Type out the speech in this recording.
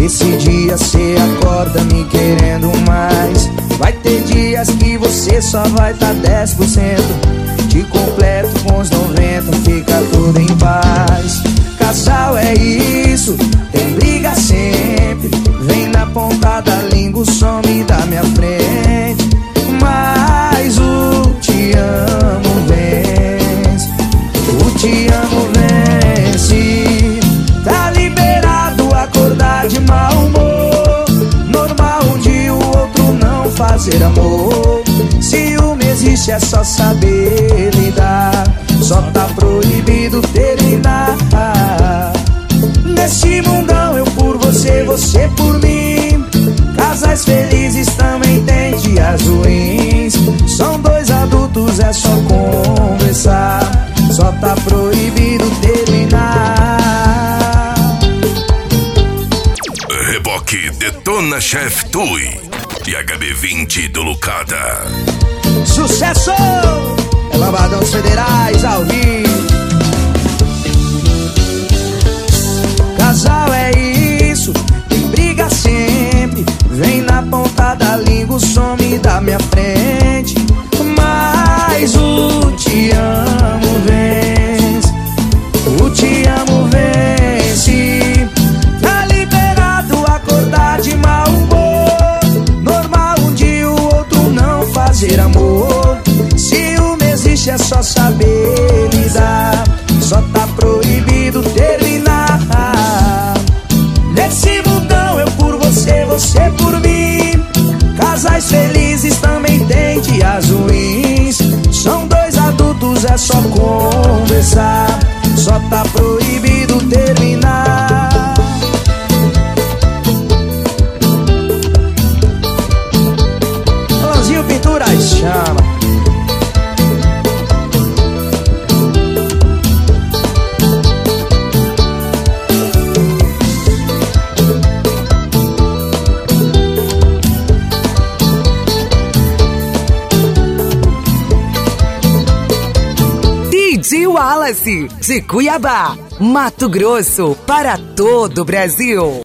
Esse dia cê acorda me querendo mais. Vai ter dias que você só vai tá 10%. Te completo com os 90, fica tudo em paz. Casal é isso, tem briga sempre. Vem na ponta da língua, some da minha frente. Mas o te amo vence, o te amo vence. Tá liberado acordar de mau humor. Normal um dia o outro não fazer amor. Ciúme existe, é só saber lidar. Só tá proibido terminar. Nesse mundão eu por você, você por mim. Casais felizes também tem dias ruins. São dois adultos, é só conversar. Só tá proibido terminar. Reboque Detona Chef Tui e HB20 do Lucada. Sucesso! É Lambadão dos Federais ao vivo. Casal é isso, tem briga sempre. Vem na ponta da língua, some da minha frente. Mas o te amo vence, o te amo vence. Tá liberado acordar de mau humor. Normal um dia o outro não fazer amor. Ciúme existe, é só saber lidar. Só tá proibido terminar. Nesse mundão eu por você, você por mim. Casais felizes também tem dias ruins. São dois adultos, é só conversar. Só tá proibido terminar. Alanzinho Pinturas chama. DJ Wallace, de Cuiabá, Mato Grosso, para todo o Brasil.